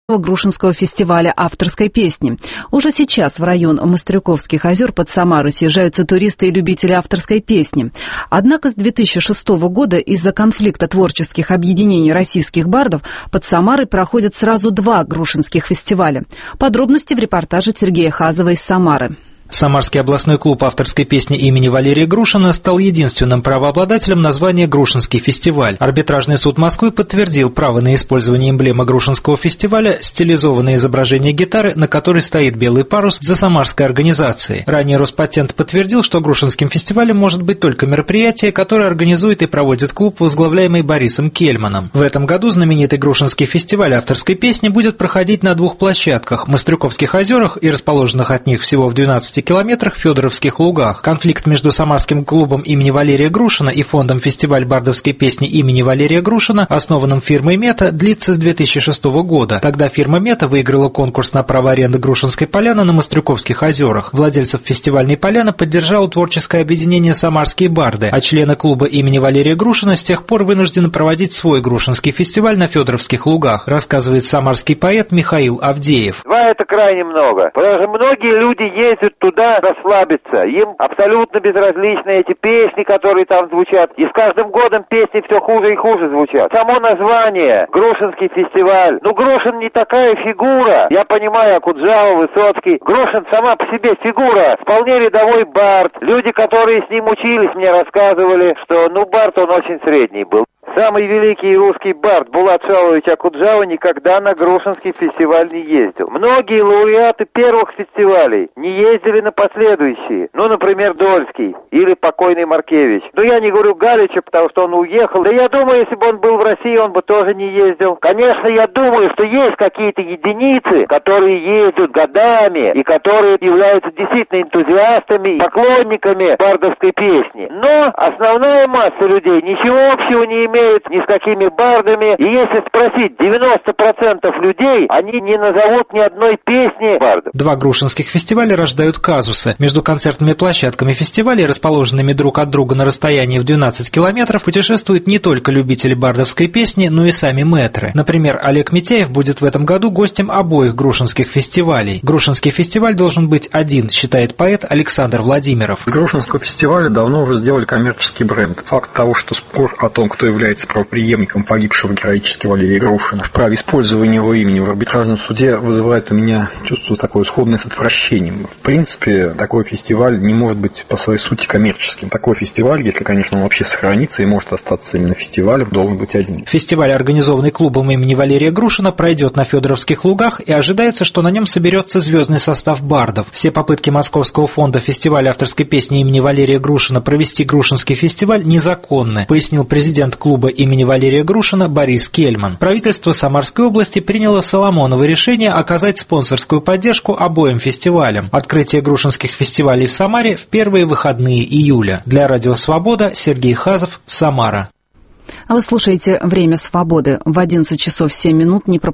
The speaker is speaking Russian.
Грушинского фестиваля авторской песни. Уже сейчас в район Мастрюковских озер под Самарой съезжаются туристы и любители авторской песни. Однако с 2006 года из-за конфликта творческих объединений российских бардов под Самарой проходят сразу два грушинских фестиваля. Подробности в репортаже Сергея Хазова из Самары. Самарский областной клуб авторской песни имени Валерия Грушина стал единственным правообладателем названия «Грушинский фестиваль». Арбитражный суд Москвы подтвердил право на использование эмблемы Грушинского фестиваля, стилизованное изображение гитары, на которой стоит белый парус, за самарской организацией. Ранее Роспатент подтвердил, что Грушинским фестивалем может быть только мероприятие, которое организует и проводит клуб, возглавляемый Борисом Кельманом. В этом году знаменитый Грушинский фестиваль авторской песни будет проходить на двух площадках – Мастрюковских озерах и расположенных от них всего в 12 километрах Федоровских лугах. Конфликт между Самарским клубом имени Валерия Грушина и фондом «Фестиваль бардовской песни имени Валерия Грушина», основанным фирмой «Мета», длится с 2006 года. Тогда фирма «Мета» выиграла конкурс на право аренды Грушинской поляны на Мастрюковских озерах. Владельцев фестивальной поляны поддержало творческое объединение «Самарские барды», а члены клуба имени Валерия Грушина с тех пор вынуждены проводить свой Грушинский фестиваль на Федоровских лугах, рассказывает самарский поэт Михаил Авдеев. Это крайне много, потому что многие люди ездят туда расслабиться. Им абсолютно безразличны эти песни, которые там звучат. И с каждым годом песни все хуже и хуже звучат. Само название «Грушинский фестиваль». Грушин не такая фигура. Я понимаю, Акуджава, Высоцкий. Грушин сама по себе фигура. Вполне рядовой бард. Люди, которые с ним учились, мне рассказывали, что, бард он очень средний был. Самый великий русский бард Булат Шалович Акуджава никогда на Грушинский фестиваль не ездил. Многие лауреаты первых фестивалей не ездили на последующие. Например, Дольский или покойный Маркевич. Я не говорю Галича, потому что он уехал. Да я думаю, если бы он был в России, он бы тоже не ездил. Конечно, я думаю, что есть какие-то единицы, которые ездят годами и которые являются действительно энтузиастами, поклонниками бардовской песни. Но основная масса людей ничего общего не имеет ни с какими бардами. И если спросить 90% людей, они не назовут ни одной песни бардов. Два грушинских фестиваля рождают казусы. Между концертными площадками фестивалей, расположенными друг от друга на расстоянии в 12 километров, путешествуют не только любители бардовской песни, но и сами мэтры. Например, Олег Митяев будет в этом году гостем обоих грушинских фестивалей. Грушинский фестиваль должен быть один, считает поэт Александр Владимиров. С Грушинского фестиваля давно уже сделали коммерческий бренд. Факт того, что спор о том, кто является правопреемником погибшего героически Валерия Грушина в праве использования его имени в арбитражном суде вызывает у меня чувство такое сходное с отвращением. В принципе, такой фестиваль не может быть по своей сути коммерческим. Такой фестиваль, если, конечно, он вообще сохранится и может остаться именно фестивалем, должен быть один. Фестиваль, организованный клубом имени Валерия Грушина, пройдет на Федоровских лугах, и ожидается, что на нем соберется звездный состав бардов. Все попытки Московского фонда фестиваля авторской песни имени Валерия Грушина провести Грушинский фестиваль незаконны, пояснил президент клуба имени Валерия Грушина Борис Кельман. Правительство Самарской области приняло Соломоново решение оказать спонсорскую поддержку обоим фестивалям. Открытие грушинских фестивалей в Самаре в первые выходные июля. Для Радио Свобода Сергей Хазов, Самара. А вы слушаете «Время свободы» в 11 часов 7 минут. Не пропустите.